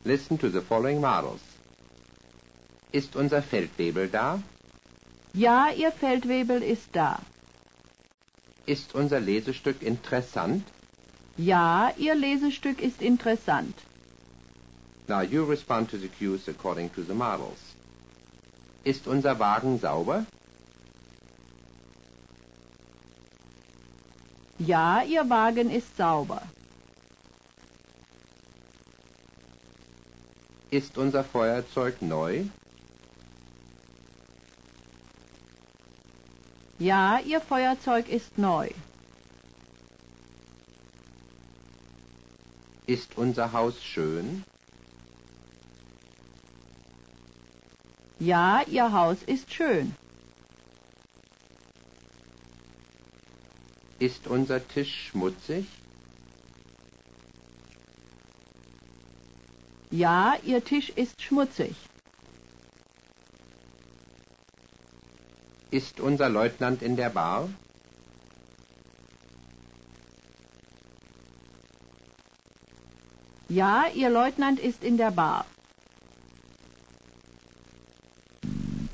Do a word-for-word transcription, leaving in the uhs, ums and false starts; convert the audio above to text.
Listen to the following models. Ist unser Feldwebel da? Ja, Ihr Feldwebel ist da. Ist unser Lesestück interessant? Ja, Ihr Lesestück ist interessant. Now you respond to the cues according to the models. Ist unser Wagen sauber? Ja, Ihr Wagen ist sauber. Ist unser Feuerzeug neu? Ja, Ihr Feuerzeug ist neu. Ist unser Haus schön? Ja, Ihr Haus ist schön. Ist unser Tisch schmutzig? Ja, Ihr Tisch ist schmutzig. Ist unser Leutnant in der Bar? Ja, Ihr Leutnant ist in der Bar.